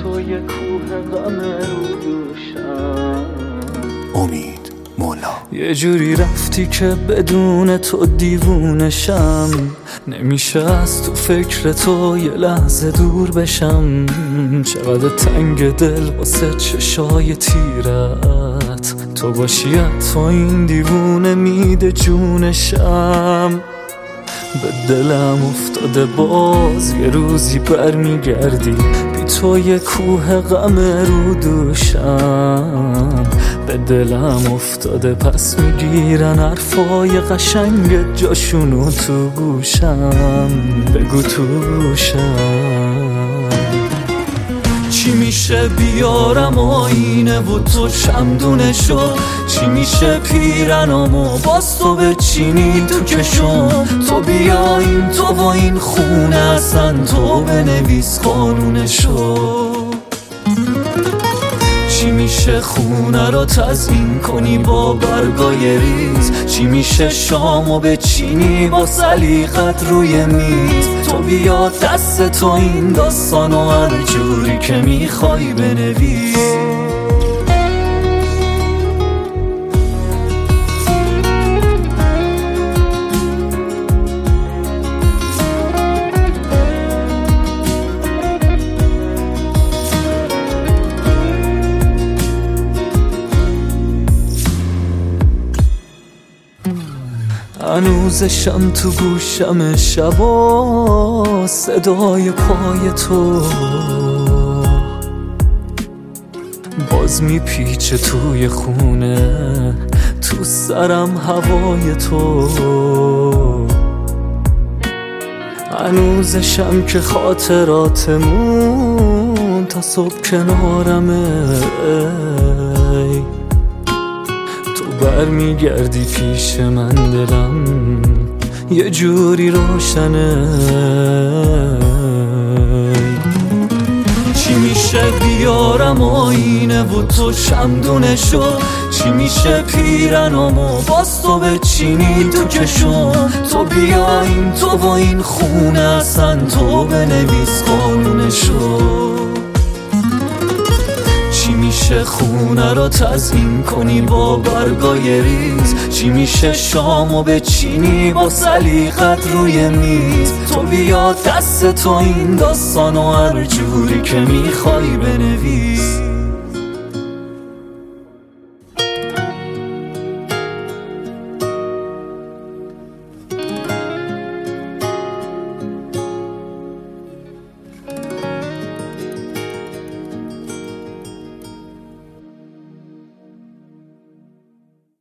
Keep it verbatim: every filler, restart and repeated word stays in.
تو یه کوه غم رو دوشم. امید مولا. یه جوری رفتی که بدون تو دیوونشم، نمیشه از تو فکر تو یه لحظه دور بشم. چقدر تنگ دل واسه چشای تیرت، تو باشی تو این دیوونه میده جونشم. به دلم افتاده باز یه روزی برمیگردی، بی تو یه کوه غم رو دوشم. به دلم افتاده پس میگیرن حرفای قشنگ جاشونو تو گوشم. بگو توشم چی میشه بیارم آینه و تو شمدونه شو، چی میشه پیرنامو باز تو بچینی تو کشم. تو بیا این تو و این خونه اصلا تو بنویس قانونشو. چی میشه خونه رو تزیین کنی با برگای ریز، چی میشه شامو بچینی با سلیقت روی میز. تو بیا دست تو این داستانو هر جوری که میخوای بنویس. هنوزشم تو گوشم شبا صدای پای تو، باز میپیچه توی خونه تو سرم هوای تو. هنوزشم که خاطراتمون تا صبح کنارمه، برمیگردی پیش من دلم یه جوری روشنه. چی میشه بیارم آینه و تو شمدونه شو، چی میشه پیرنامو باز تو بچینی تو کشم. تو بیا این تو و این خونه اصلا تو بنویس قانونشو. چی میشه خونه رو تزیین کنی با برگای ریز، چی میشه شامو بچینی با سلیقت روی میز. تو بیا دست تو این داستانو هر جوری که میخوای بنویس.